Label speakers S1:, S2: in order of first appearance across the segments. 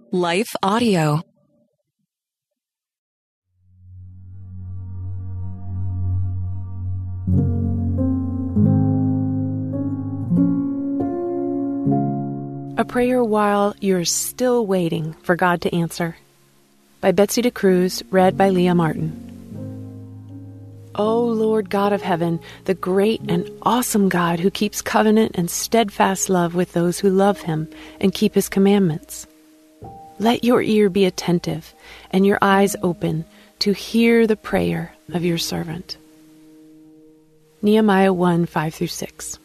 S1: Life Audio.
S2: A Prayer While You're Still Waiting for God to Answer, by Betsy DeCruz, read by Leah Martin. O Lord God of heaven, the great and awesome God who keeps covenant and steadfast love with those who love him and keep his commandments. Let your ear be attentive and your eyes open to hear the prayer of your servant. Nehemiah 1:5-6.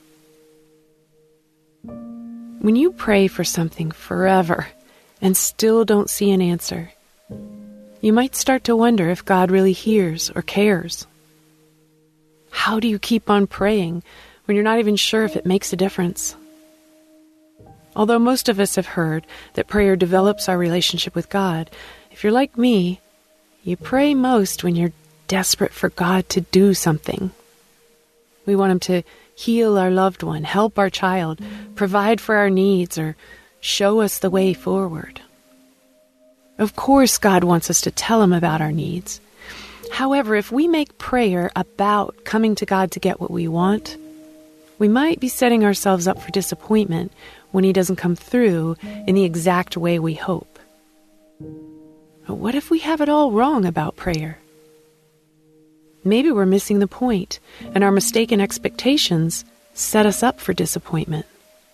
S2: When you pray for something forever and still don't see an answer, you might start to wonder if God really hears or cares. How do you keep on praying when you're not even sure if it makes a difference? Although most of us have heard that prayer develops our relationship with God, if you're like me, you pray most when you're desperate for God to do something. We want him to heal our loved one, help our child, provide for our needs, or show us the way forward. Of course, God wants us to tell him about our needs. However, if we make prayer about coming to God to get what we want, we might be setting ourselves up for disappointment when he doesn't come through in the exact way we hope. But what if we have it all wrong about prayer? Maybe we're missing the point, and our mistaken expectations set us up for disappointment.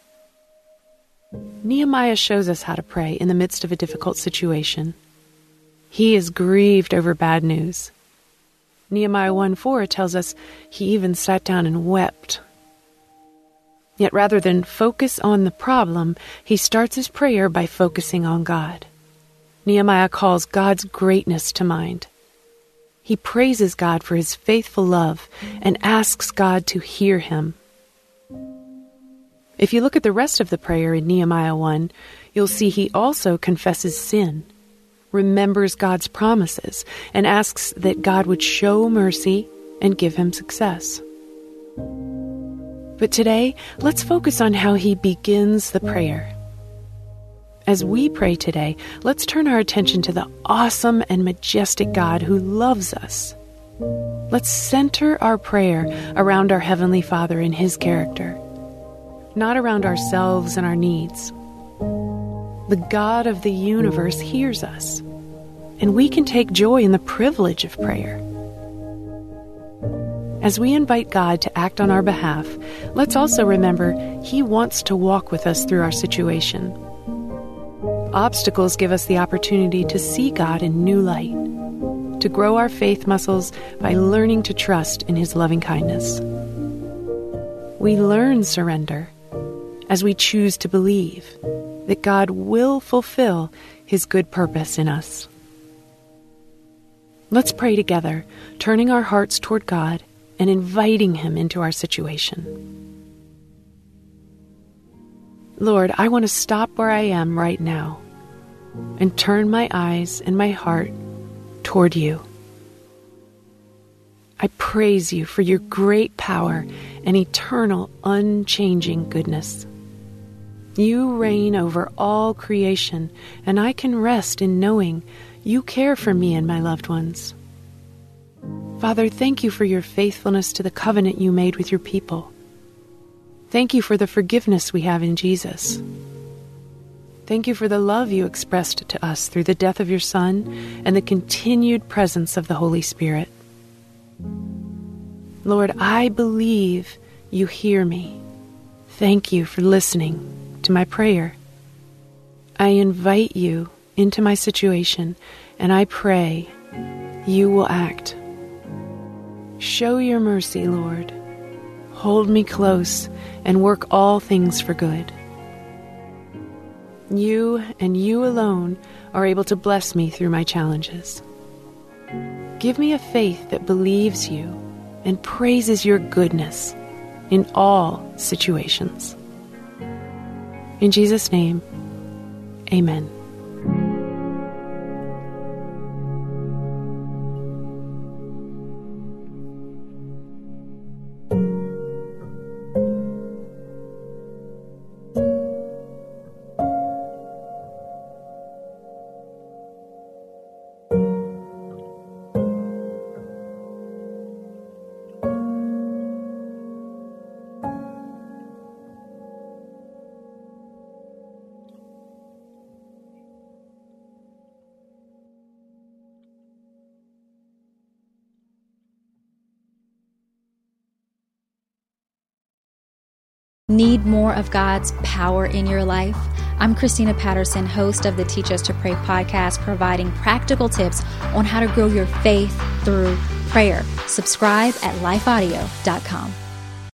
S2: Nehemiah shows us how to pray in the midst of a difficult situation. He is grieved over bad news. Nehemiah 1:4 tells us he even sat down and wept. Yet rather than focus on the problem, he starts his prayer by focusing on God. Nehemiah calls God's greatness to mind. He praises God for his faithful love and asks God to hear him. If you look at the rest of the prayer in Nehemiah 1, you'll see he also confesses sin, remembers God's promises, and asks that God would show mercy and give him success. But today, let's focus on how he begins the prayer. As we pray today, let's turn our attention to the awesome and majestic God who loves us. Let's center our prayer around our Heavenly Father and his character, not around ourselves and our needs. The God of the universe hears us, and we can take joy in the privilege of prayer. As we invite God to act on our behalf, let's also remember he wants to walk with us through our situation. Obstacles give us the opportunity to see God in new light, to grow our faith muscles by learning to trust in his loving kindness. We learn surrender as we choose to believe that God will fulfill his good purpose in us. Let's pray together, turning our hearts toward God and inviting him into our situation. Lord, I want to stop where I am right now and turn my eyes and my heart toward you. I praise you for your great power and eternal, unchanging goodness. You reign over all creation, and I can rest in knowing you care for me and my loved ones. Father, thank you for your faithfulness to the covenant you made with your people. Thank you for the forgiveness we have in Jesus. Thank you for the love you expressed to us through the death of your Son and the continued presence of the Holy Spirit. Lord, I believe you hear me. Thank you for listening to my prayer. I invite you into my situation, and I pray you will act. Show your mercy, Lord. Hold me close and work all things for good. You and you alone are able to bless me through my challenges. Give me a faith that believes you and praises your goodness in all situations. In Jesus' name, amen.
S1: Need more of God's power in your life? I'm Christina Patterson, host of the Teach Us to Pray podcast, providing practical tips on how to grow your faith through prayer. Subscribe at lifeaudio.com.